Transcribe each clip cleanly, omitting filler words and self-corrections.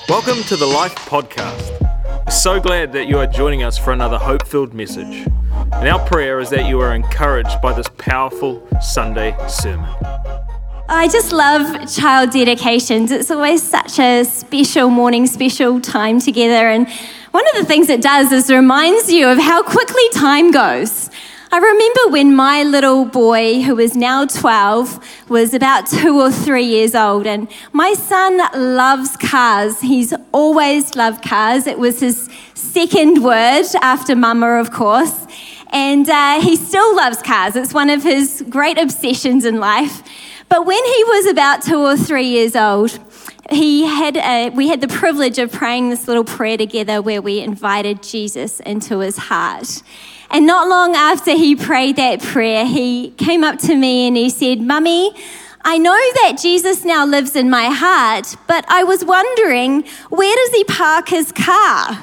Welcome to the Life Podcast. We're so glad that you are joining us for another hope-filled message. And our prayer is that you are encouraged by this powerful Sunday sermon. I just love child dedications. It's always such a special morning, special time together. And one of the things it does is reminds you of how quickly time goes. I remember when my little boy, who is now 12, was about 2 or 3 years old, and my son loves cars. He's always loved cars. It was his second word after mama, of course, and he still loves cars. It's one of his great obsessions in life. But when he was about 2 or 3 years old, we had the privilege of praying this little prayer together where we invited Jesus into his heart. And not long after he prayed that prayer, he came up to me and he said, "Mummy, I know that Jesus now lives in my heart, but I was wondering, where does he park his car?"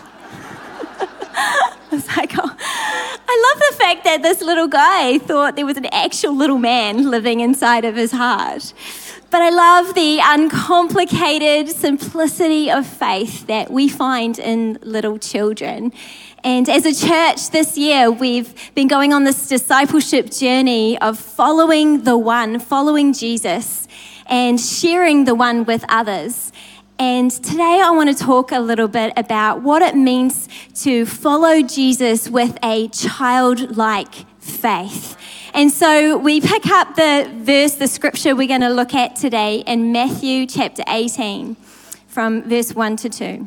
I was like, oh, I love the fact that this little guy thought there was an actual little man living inside of his heart. But I love the uncomplicated simplicity of faith that we find in little children. And as a church this year, we've been going on this discipleship journey of following the one, following Jesus, and sharing the one with others. And today I want to talk a little bit about what it means to follow Jesus with a childlike faith. And so we pick up the scripture we're going to look at today in Matthew chapter 18, from verse 1 to 2.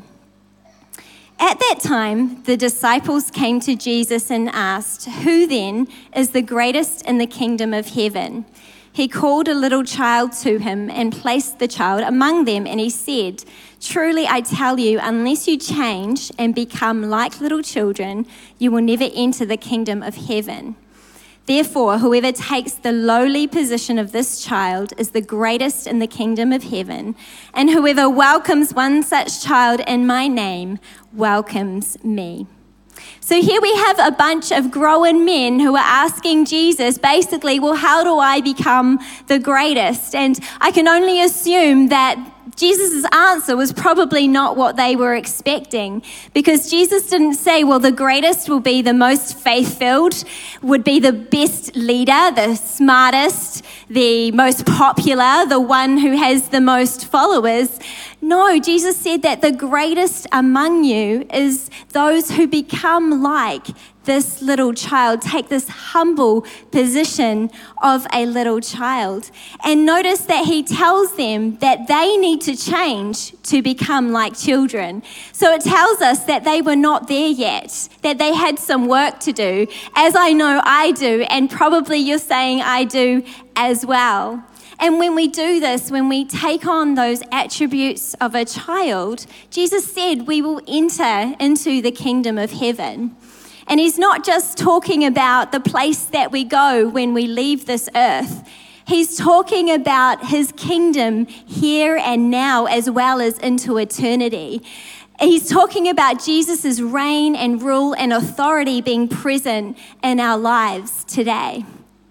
At that time, the disciples came to Jesus and asked, "Who then is the greatest in the kingdom of heaven?" He called a little child to him and placed the child among them, and he said, "Truly I tell you, unless you change and become like little children, you will never enter the kingdom of heaven. Therefore, whoever takes the lowly position of this child is the greatest in the kingdom of heaven, and whoever welcomes one such child in my name welcomes me." So here we have a bunch of grown men who are asking Jesus, basically, well, how do I become the greatest? And I can only assume that Jesus' answer was probably not what they were expecting, because Jesus didn't say, well, the greatest will be the most faith-filled, would be the best leader, the smartest, the most popular, the one who has the most followers. No, Jesus said that the greatest among you is those who become like this little child, take this humble position of a little child. And notice that he tells them that they need to change to become like children. So it tells us that they were not there yet, that they had some work to do, as I know I do, and probably you're saying I do as well. And when we do this, when we take on those attributes of a child, Jesus said we will enter into the kingdom of heaven. And he's not just talking about the place that we go when we leave this earth. He's talking about his kingdom here and now, as well as into eternity. He's talking about Jesus' reign and rule and authority being present in our lives today.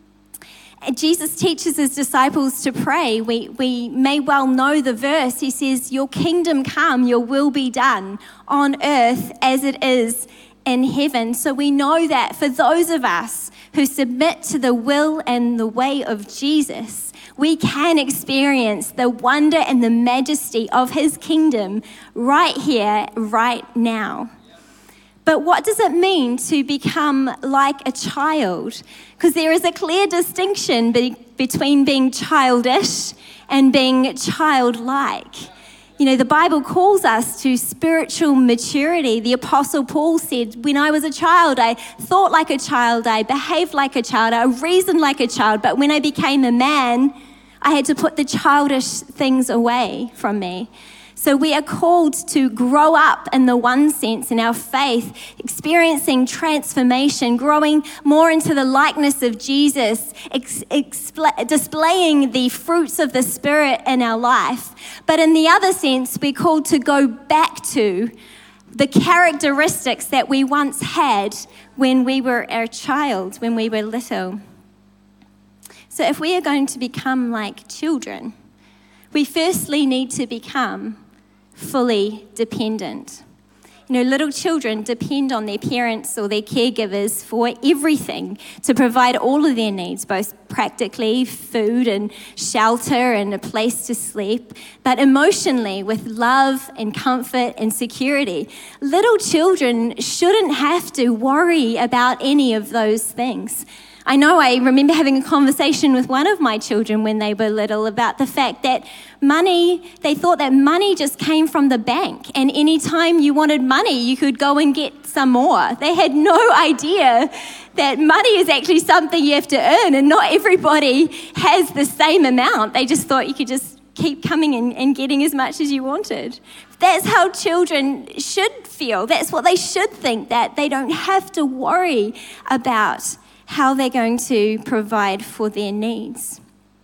Jesus teaches his disciples to pray. We may well know the verse. He says, "Your kingdom come, your will be done on earth as it is in heaven." So we know that for those of us who submit to the will and the way of Jesus, we can experience the wonder and the majesty of his kingdom right here, right now. But what does it mean to become like a child? Because there is a clear distinction between being childish and being childlike. You know, the Bible calls us to spiritual maturity. The Apostle Paul said, "When I was a child, I thought like a child, I behaved like a child, I reasoned like a child, but when I became a man, I had to put the childish things away from me." So we are called to grow up in the one sense in our faith, experiencing transformation, growing more into the likeness of Jesus, displaying the fruits of the Spirit in our life. But in the other sense, we're called to go back to the characteristics that we once had when we were a child, when we were little. So if we are going to become like children, we firstly need to become fully dependent. You know, little children depend on their parents or their caregivers for everything to provide all of their needs, both practically, food and shelter and a place to sleep, but emotionally with love and comfort and security. Little children shouldn't have to worry about any of those things. I remember having a conversation with one of my children when they were little about the fact that they thought that money just came from the bank, and anytime you wanted money, you could go and get some more. They had no idea that money is actually something you have to earn, and not everybody has the same amount. They just thought you could just keep coming and getting as much as you wanted. That's how children should feel. That's what they should think, that they don't have to worry about how they're going to provide for their needs.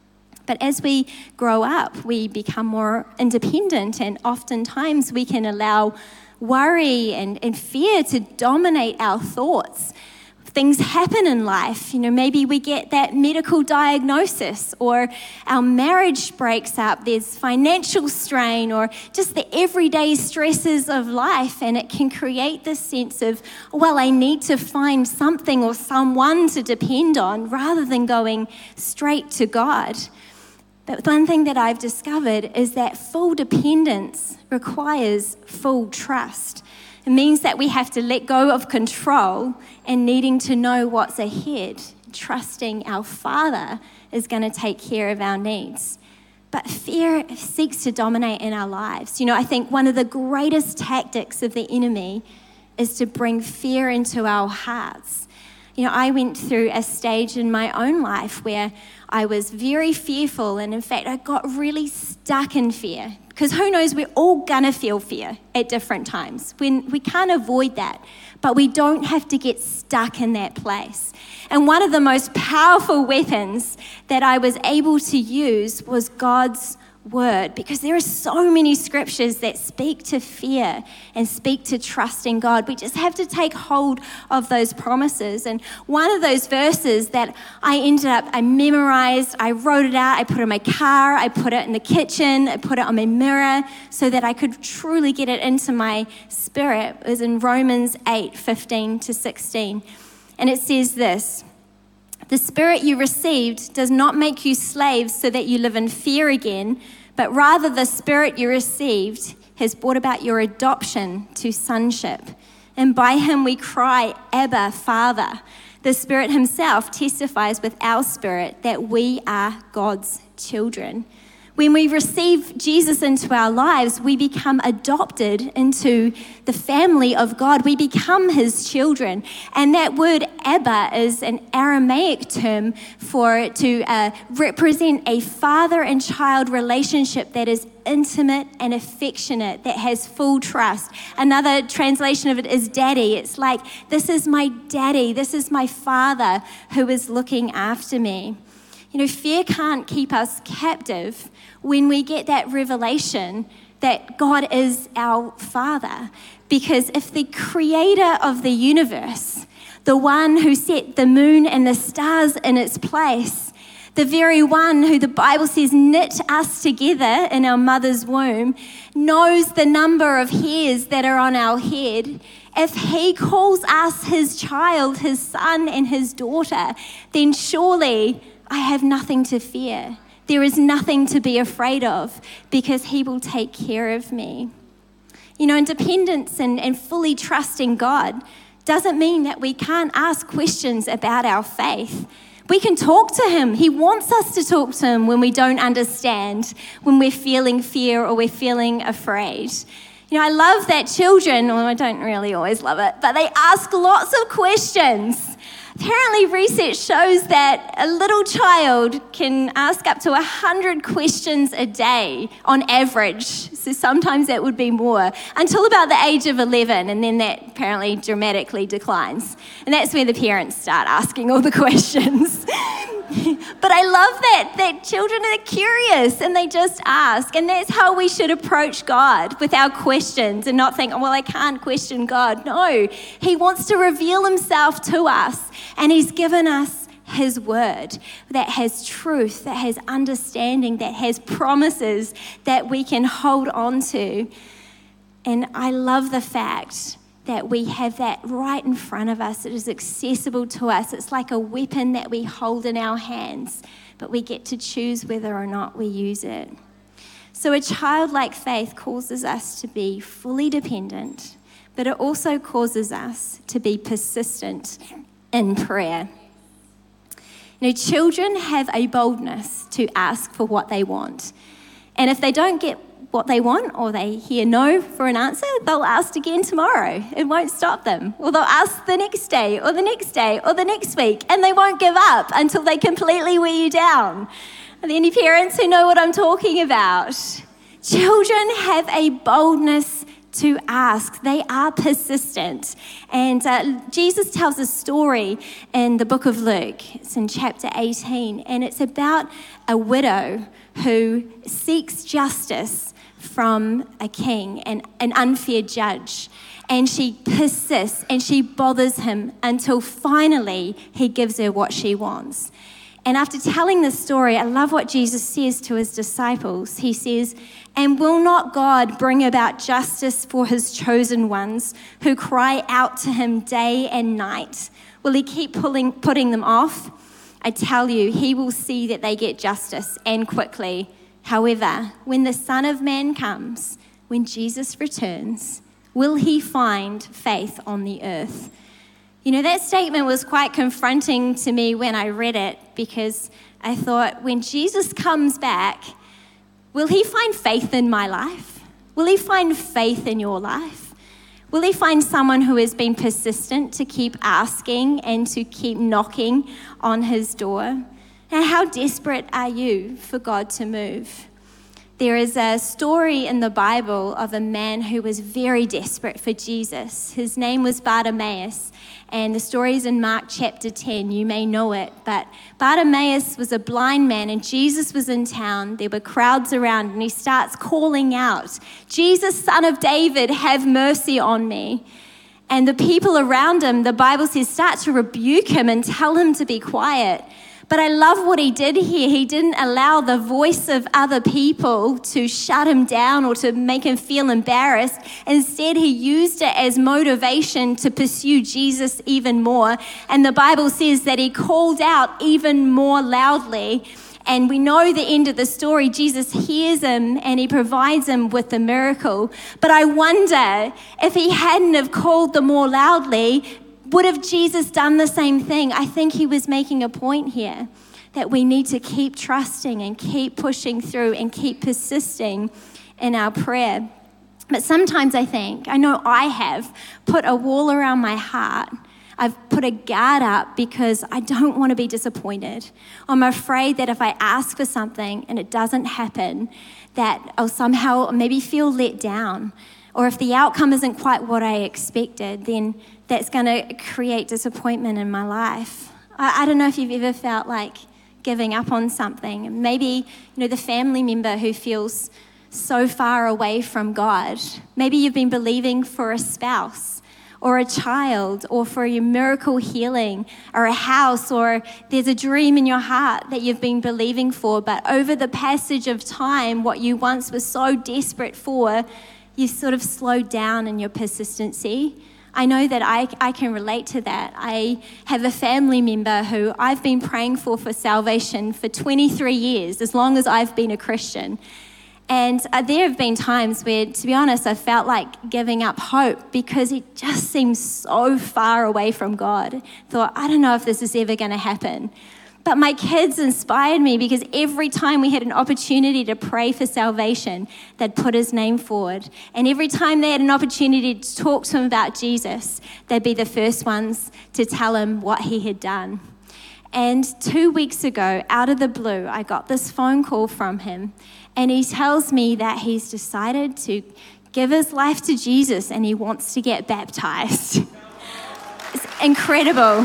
But as we grow up, we become more independent, and oftentimes we can allow worry and fear to dominate our thoughts. Things happen in life. You know, maybe we get that medical diagnosis, or our marriage breaks up, there's financial strain, or just the everyday stresses of life, and it can create this sense of, well, I need to find something or someone to depend on rather than going straight to God. But one thing that I've discovered is that full dependence requires full trust. It means that we have to let go of control and needing to know what's ahead, trusting our Father is going to take care of our needs. But fear seeks to dominate in our lives. You know, I think one of the greatest tactics of the enemy is to bring fear into our hearts. You know, I went through a stage in my own life where I was very fearful, and in fact, I got really stuck in fear. Because who knows, we're all gonna feel fear at different times. We can't avoid that, but we don't have to get stuck in that place. And one of the most powerful weapons that I was able to use was God's word, because there are so many scriptures that speak to fear and speak to trusting God. We just have to take hold of those promises. And one of those verses that I memorized, I wrote it out, I put it in my car, I put it in the kitchen, I put it on my mirror so that I could truly get it into my spirit. It was in Romans 8:15-16. And it says this: "The spirit you received does not make you slaves so that you live in fear again, but rather the spirit you received has brought about your adoption to sonship. And by him we cry, Abba, Father." The Spirit himself testifies with our spirit that we are God's children. When we receive Jesus into our lives, we become adopted into the family of God. We become his children. And that word Abba is an Aramaic term to represent a father and child relationship that is intimate and affectionate, that has full trust. Another translation of it is daddy. It's like, this is my daddy, this is my father who is looking after me. You know, fear can't keep us captive when we get that revelation that God is our Father. Because if the creator of the universe, the one who set the moon and the stars in its place, the very one who the Bible says knit us together in our mother's womb, knows the number of hairs that are on our head, if he calls us his child, his son and his daughter, then surely I have nothing to fear. There is nothing to be afraid of, because he will take care of me. You know, independence and fully trusting God doesn't mean that we can't ask questions about our faith. We can talk to him. He wants us to talk to him when we don't understand, when we're feeling fear or we're feeling afraid. You know, I love that children, well, I don't really always love it, but they ask lots of questions. Apparently, research shows that a little child can ask up to 100 questions a day on average. So sometimes that would be more, until about the age of 11, and then that apparently dramatically declines. And that's where the parents start asking all the questions. But I love that children are curious and they just ask. And that's how we should approach God, with our questions, and not think, oh, well, I can't question God. No, he wants to reveal himself to us, and he's given us his word, that has truth, that has understanding, that has promises that we can hold on to. And I love the fact that we have that right in front of us. It is accessible to us. It's like a weapon that we hold in our hands, but we get to choose whether or not we use it. So a childlike faith causes us to be fully dependent, but it also causes us to be persistent in prayer. Children have a boldness to ask for what they want. And if they don't get what they want, or they hear no for an answer, they'll ask again tomorrow. It won't stop them. Or they'll ask the next day, or the next day, or the next week, and they won't give up until they completely wear you down. Are there any parents who know what I'm talking about? Children have a boldness to ask. They are persistent. And Jesus tells a story in the book of Luke. It's in chapter 18, and it's about a widow who seeks justice from a king, an unfair judge. And she persists and she bothers him until finally he gives her what she wants. And after telling this story, I love what Jesus says to his disciples. He says, "And will not God bring about justice for his chosen ones who cry out to him day and night? Will he keep putting them off? I tell you, he will see that they get justice, and quickly. However, when the Son of Man comes, when Jesus returns, will he find faith on the earth?" That statement was quite confronting to me when I read it, because I thought, when Jesus comes back, will he find faith in my life? Will he find faith in your life? Will he find someone who has been persistent to keep asking and to keep knocking on his door? Now, how desperate are you for God to move? There is a story in the Bible of a man who was very desperate for Jesus. His name was Bartimaeus, and the story is in Mark chapter 10. You may know it, but Bartimaeus was a blind man, and Jesus was in town. There were crowds around, and he starts calling out, "Jesus, Son of David, have mercy on me." And the people around him, the Bible says, start to rebuke him and tell him to be quiet. But I love what he did here. He didn't allow the voice of other people to shut him down or to make him feel embarrassed. Instead, he used it as motivation to pursue Jesus even more. And the Bible says that he called out even more loudly. And we know the end of the story. Jesus hears him and he provides him with the miracle. But I wonder if he hadn't have called the more loudly, would have Jesus done the same thing? I think he was making a point here that we need to keep trusting and keep pushing through and keep persisting in our prayer. But sometimes I know I have put a wall around my heart. I've put a guard up because I don't want to be disappointed. I'm afraid that if I ask for something and it doesn't happen, that I'll somehow maybe feel let down. Or if the outcome isn't quite what I expected, then that's going to create disappointment in my life. I don't know if you've ever felt like giving up on something. Maybe, the family member who feels so far away from God. Maybe you've been believing for a spouse or a child or for your miracle healing or a house, or there's a dream in your heart that you've been believing for, but over the passage of time, what you once were so desperate for, you sort of slowed down in your persistency. I know that I can relate to that. I have a family member who I've been praying for salvation for 23 years, as long as I've been a Christian. And there have been times where, to be honest, I felt like giving up hope because it just seems so far away from God. Thought, I don't know if this is ever going to happen. But my kids inspired me because every time we had an opportunity to pray for salvation, they'd put his name forward. And every time they had an opportunity to talk to him about Jesus, they'd be the first ones to tell him what he had done. And 2 weeks ago, out of the blue, I got this phone call from him. And he tells me that he's decided to give his life to Jesus and he wants to get baptized. It's incredible.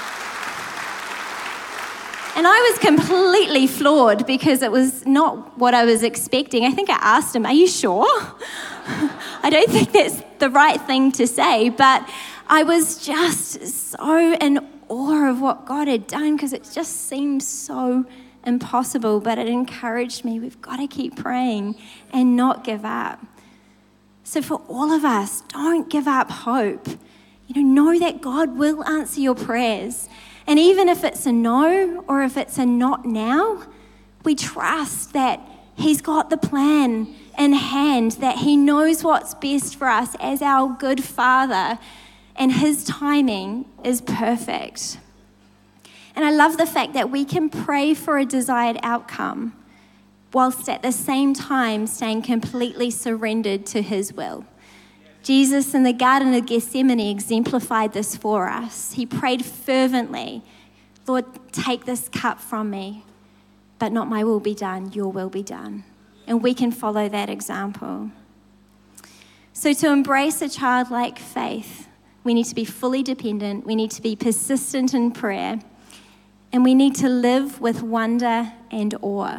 And I was completely floored because it was not what I was expecting. I think I asked him, "Are you sure?" I don't think that's the right thing to say, but I was just so in awe of what God had done because it just seemed so impossible, but it encouraged me. We've got to keep praying and not give up. So for all of us, don't give up hope. Know that God will answer your prayers. And even if it's a no or if it's a not now, we trust that He's got the plan in hand, that He knows what's best for us as our good Father, and His timing is perfect. And I love the fact that we can pray for a desired outcome whilst at the same time staying completely surrendered to His will. Jesus in the Garden of Gethsemane exemplified this for us. He prayed fervently, Lord, take this cup from me, but not my will be done, your will be done. And we can follow that example. So to embrace a childlike faith, we need to be fully dependent, we need to be persistent in prayer, and we need to live with wonder and awe.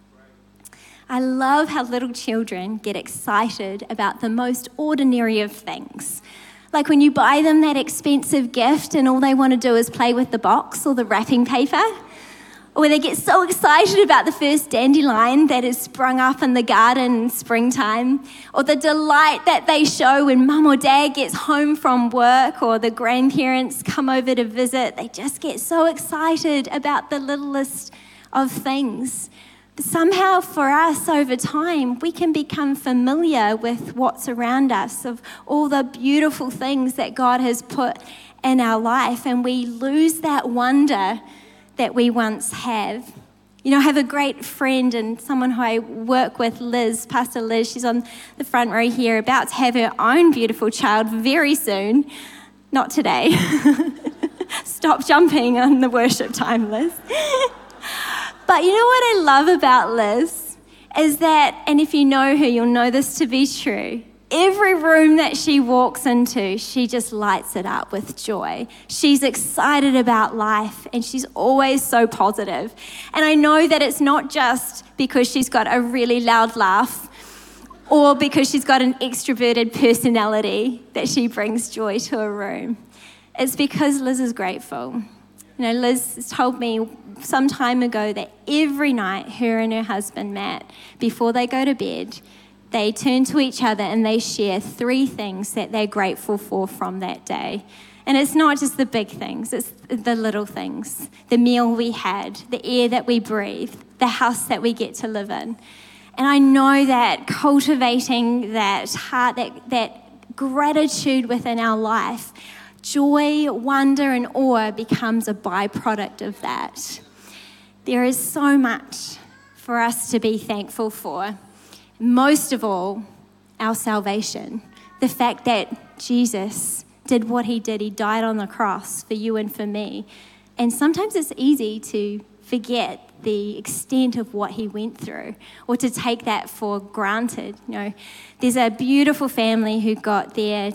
I love how little children get excited about the most ordinary of things. Like when you buy them that expensive gift and all they want to do is play with the box or the wrapping paper. Or they get so excited about the first dandelion that has sprung up in the garden in springtime. Or the delight that they show when mum or dad gets home from work or the grandparents come over to visit. They just get so excited about the littlest of things. But somehow for us over time, we can become familiar with what's around us, of all the beautiful things that God has put in our life, and we lose that wonder that we once have. I have a great friend and someone who I work with, Liz, Pastor Liz. She's on the front row here, about to have her own beautiful child very soon. Not today. Stop jumping on the worship time, Liz. But you know what I love about Liz is that, and if you know her, you'll know this to be true, every room that she walks into, she just lights it up with joy. She's excited about life and she's always so positive. And I know that it's not just because she's got a really loud laugh or because she's got an extroverted personality that she brings joy to a room. It's because Liz is grateful. Liz has told me some time ago that every night her and her husband, Matt, before they go to bed, they turn to each other and they share 3 things that they're grateful for from that day. And it's not just the big things, it's the little things. The meal we had, the air that we breathe, the house that we get to live in. And I know that cultivating that heart, that gratitude within our life, joy, wonder, and awe becomes a byproduct of that. There is so much for us to be thankful for. Most of all, our salvation. The fact that Jesus did what He did. He died on the cross for you and for me. And sometimes it's easy to forget the extent of what He went through or to take that for granted. There's a beautiful family who got their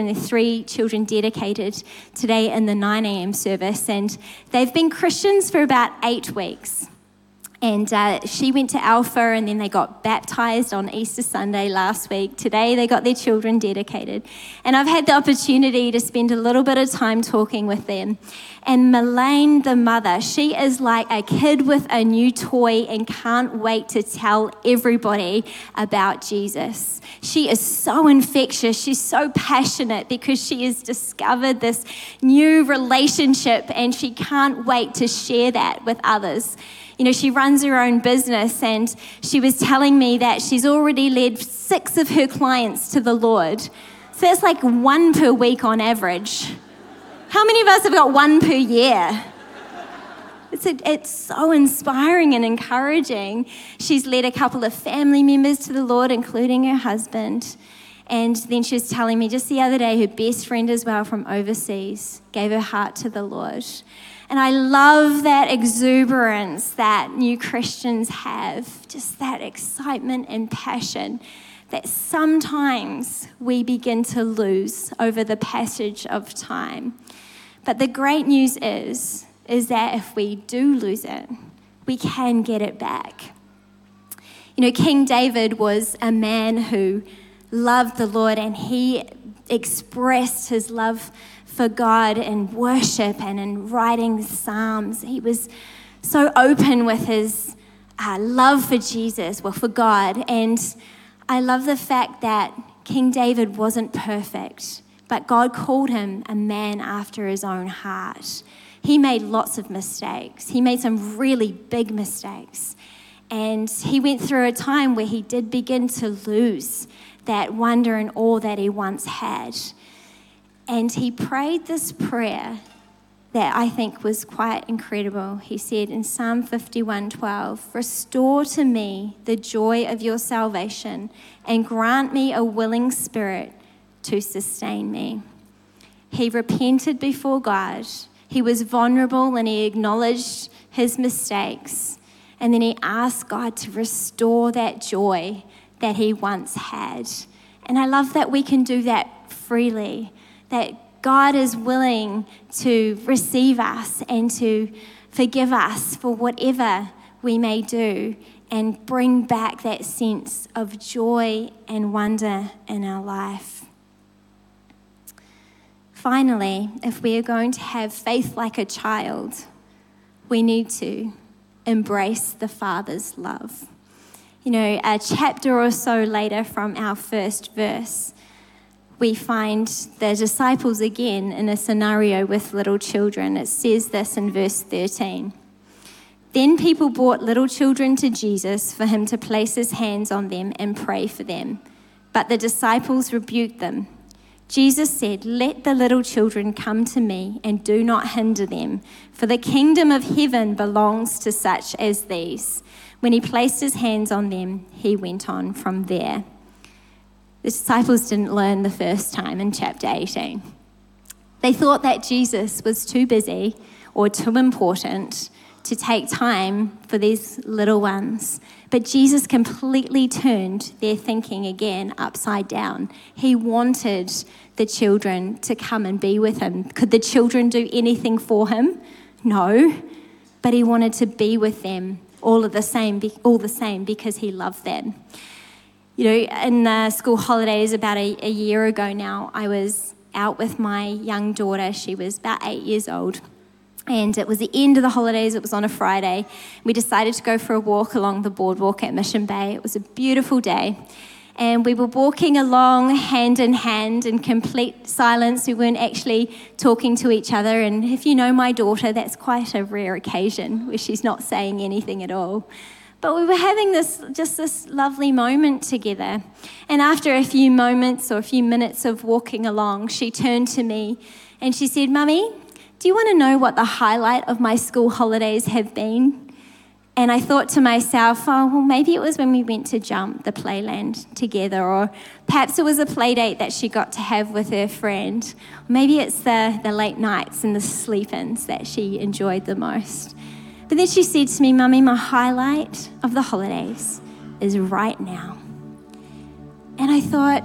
3 children dedicated today in the 9 a.m. service, and they've been Christians for about 8 weeks. And she went to Alpha and then they got baptized on Easter Sunday last week. Today they got their children dedicated. And I've had the opportunity to spend a little bit of time talking with them. And Melaine, the mother, she is like a kid with a new toy and can't wait to tell everybody about Jesus. She is so infectious. She's so passionate because she has discovered this new relationship and she can't wait to share that with others. She runs her own business and she was telling me that she's already led 6 of her clients to the Lord. So that's like 1 per week on average. How many of us have got 1 per year? It's so inspiring and encouraging. She's led a couple of family members to the Lord, including her husband. And then she was telling me just the other day, her best friend as well from overseas gave her heart to the Lord. And I love that exuberance that new Christians have, just that excitement and passion that sometimes we begin to lose over the passage of time. But the great news is that if we do lose it, we can get it back. King David was a man who loved the Lord and he expressed his love for God in worship and in writing psalms. He was so open with his love for Jesus, for God. And I love the fact that King David wasn't perfect, but God called him a man after his own heart. He made lots of mistakes. He made some really big mistakes. And he went through a time where he did begin to lose that wonder and awe that he once had. And he prayed this prayer that I think was quite incredible. He said in Psalm 51:12, "Restore to me the joy of your salvation and grant me a willing spirit to sustain me." He repented before God. He was vulnerable and he acknowledged his mistakes. And then he asked God to restore that joy that he once had. And I love that we can do that freely, that God is willing to receive us and to forgive us for whatever we may do and bring back that sense of joy and wonder in our life. Finally, if we are going to have faith like a child, we need to embrace the Father's love. You know, a chapter or so later from our first verse, we find the disciples again in a scenario with little children. It says this in verse 13. "Then people brought little children to Jesus for him to place his hands on them and pray for them. But the disciples rebuked them. Jesus said, 'Let the little children come to me and do not hinder them, for the kingdom of heaven belongs to such as these.' When he placed his hands on them, he went on from there." The disciples didn't learn the first time in chapter 18. They thought that Jesus was too busy or too important to take time for these little ones. But Jesus completely turned their thinking again upside down. He wanted the children to come and be with him. Could the children do anything for him? No. But he wanted to be with them all the same because he loved them. You know, in the school holidays about a year ago now, I was out with my young daughter. She was about 8 years old. And it was the end of the holidays. It was on a Friday. We decided to go for a walk along the boardwalk at Mission Bay. It was a beautiful day. And we were walking along hand in hand in complete silence. We weren't actually talking to each other. And if you know my daughter, that's quite a rare occasion where she's not saying anything at all. But we were having this lovely moment together. And after a few moments or a few minutes of walking along, she turned to me and she said, "Mummy, do you want to know what the highlight of my school holidays have been?" And I thought to myself, oh, well, maybe it was when we went to Jump, the playland, together, or perhaps it was a play date that she got to have with her friend. Maybe it's the late nights and the sleep-ins that she enjoyed the most. But then she said to me, "Mummy, my highlight of the holidays is right now." And I thought,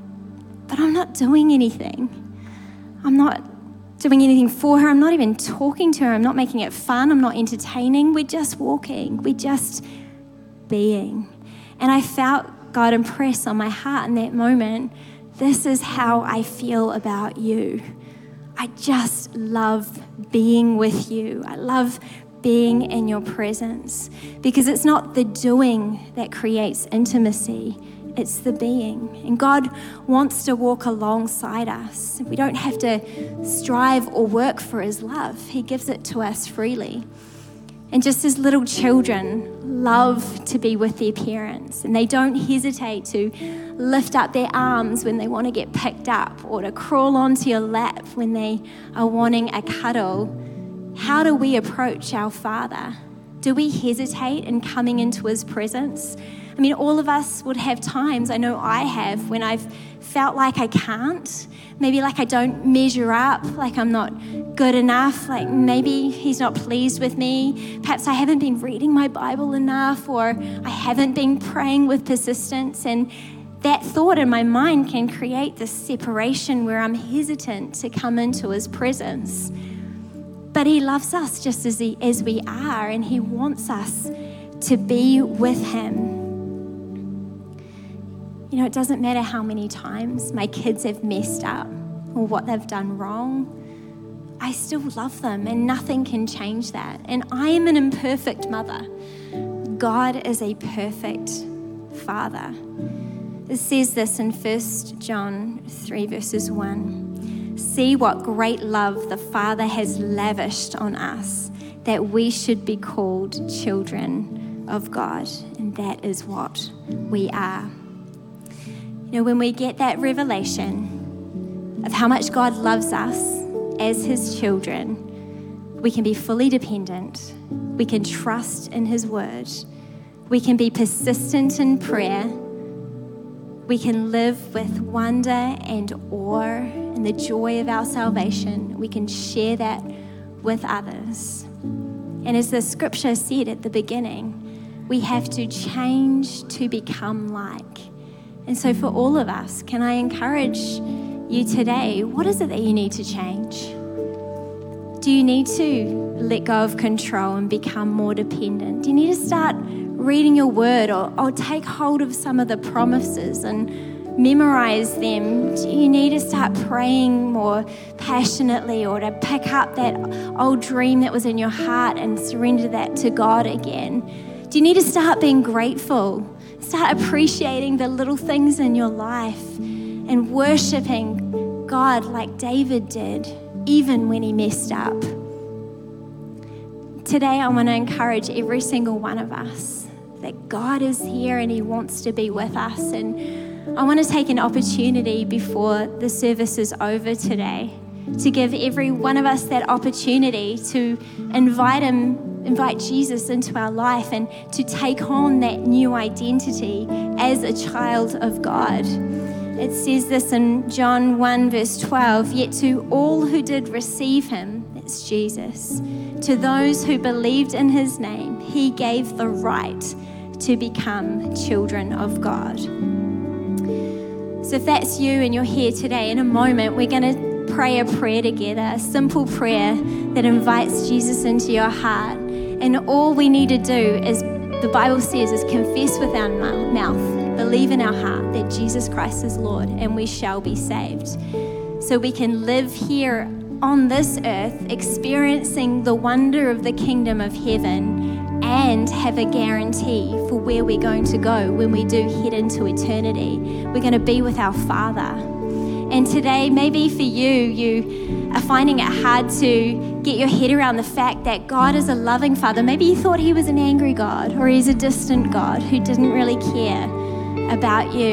but I'm not doing anything. I'm not doing anything for her. I'm not even talking to her. I'm not making it fun. I'm not entertaining. We're just walking. We're just being. And I felt God impress on my heart in that moment, this is how I feel about you. I just love being with you. I love being in your presence, because it's not the doing that creates intimacy, it's the being. And God wants to walk alongside us. We don't have to strive or work for his love. He gives it to us freely. And just as little children love to be with their parents, and they don't hesitate to lift up their arms when they want to get picked up, or to crawl onto your lap when they are wanting a cuddle, how do we approach our Father? Do we hesitate in coming into his presence? I mean, all of us would have times, I know I have, when I've felt like I can't, maybe like I don't measure up, like I'm not good enough, like maybe he's not pleased with me. Perhaps I haven't been reading my Bible enough, or I haven't been praying with persistence, and that thought in my mind can create this separation where I'm hesitant to come into his presence. But he loves us just as we are, and he wants us to be with him. You know, it doesn't matter how many times my kids have messed up or what they've done wrong. I still love them, and nothing can change that. And I am an imperfect mother. God is a perfect Father. It says this in 1 John 3 verses 1. See what great love the Father has lavished on us, that we should be called children of God. And that is what we are. You know, when we get that revelation of how much God loves us as his children, we can be fully dependent. We can trust in his word. We can be persistent in prayer. We can live with wonder and awe and the joy of our salvation. We can share that with others. And as the scripture said at the beginning, we have to change to become like. And so for all of us, can I encourage you today, what is it that you need to change? Do you need to let go of control and become more dependent? Do you need to start reading your word or take hold of some of the promises and memorize them? Do you need to start praying more passionately or to pick up that old dream that was in your heart and surrender that to God again? Do you need to start being grateful? Start appreciating the little things in your life and worshiping God like David did, even when he messed up. Today, I want to encourage every single one of us that God is here and he wants to be with us. And I want to take an opportunity before the service is over today to give every one of us that opportunity to invite Jesus into our life and to take on that new identity as a child of God. It says this in John 1 verse 12, yet to all who did receive him, that's Jesus, to those who believed in his name, he gave the right to become children of God. So if that's you and you're here today, in a moment, we're going to pray a prayer together, a simple prayer that invites Jesus into your heart. And all we need to do is, the Bible says, is confess with our mouth, believe in our heart that Jesus Christ is Lord, and we shall be saved. So we can live here on this earth, experiencing the wonder of the kingdom of heaven, and have a guarantee for where we're going to go when we do head into eternity. We're going to be with our Father. And today, maybe for you are finding it hard to get your head around the fact that God is a loving Father. Maybe you thought he was an angry God, or he's a distant God who didn't really care about you.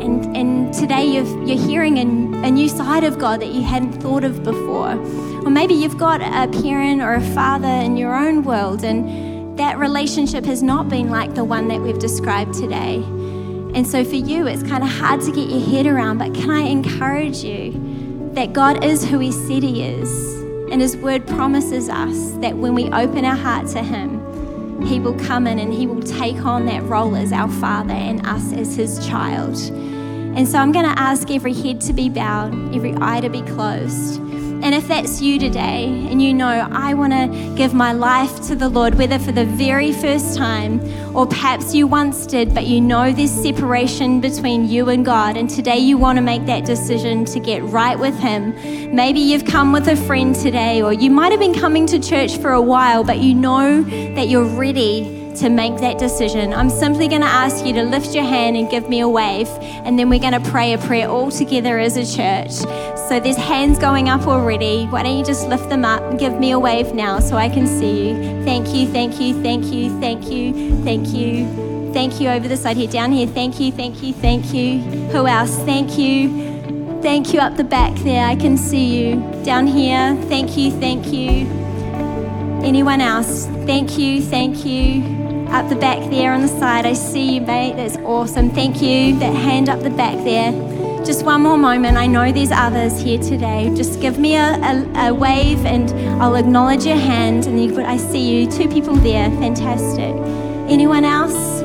And today you're hearing a new side of God that you hadn't thought of before. Or maybe you've got a parent or a father in your own world, and that relationship has not been like the one that we've described today. And so for you, it's kind of hard to get your head around, but can I encourage you that God is who he said he is, and his word promises us that when we open our heart to him, he will come in and he will take on that role as our Father and us as his child. And so I'm going to ask every head to be bowed, every eye to be closed. And if that's you today and you know, I want to give my life to the Lord, whether for the very first time or perhaps you once did, but you know there's separation between you and God, and today you want to make that decision to get right with him. Maybe you've come with a friend today, or you might have been coming to church for a while, but you know that you're ready to make that decision. I'm simply going to ask you to lift your hand and give me a wave, and then we're going to pray a prayer all together as a church. So there's hands going up already. Why don't you just lift them up and give me a wave now so I can see you. Thank you, thank you, thank you, thank you, thank you. Thank you over the side here, down here. Thank you, thank you, thank you. Who else? Thank you. Thank you up the back there. I can see you. Down here. Thank you, thank you. Anyone else? Thank you, thank you. Up the back there on the side. I see you, mate. That's awesome. Thank you. That hand up the back there. Just one more moment. I know there's others here today. Just give me a wave and I'll acknowledge your hand. And I see you. 2 people there. Fantastic. Anyone else?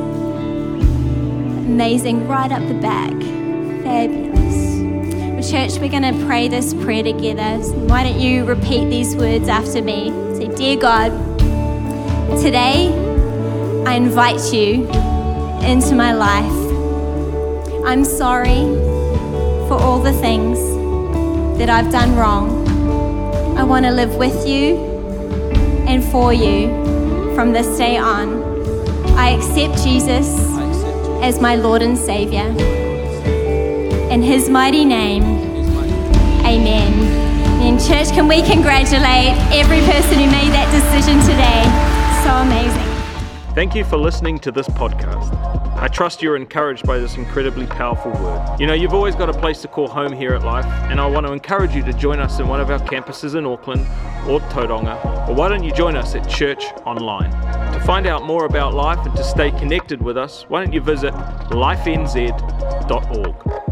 Amazing. Right up the back. Fabulous. Well, church, we're going to pray this prayer together. So why don't you repeat these words after me? Say, dear God, today I invite you into my life. I'm sorry for all the things that I've done wrong. I want to live with you and for you from this day on. I accept Jesus as my Lord and Savior. In His mighty name, amen. And church, can we congratulate every person who made that decision today? So amazing. Thank you for listening to this podcast. I trust you're encouraged by this incredibly powerful word. You know, you've always got a place to call home here at Life, and I want to encourage you to join us in one of our campuses in Auckland or Tauranga, or why don't you join us at Church Online? To find out more about Life and to stay connected with us, why don't you visit lifenz.org.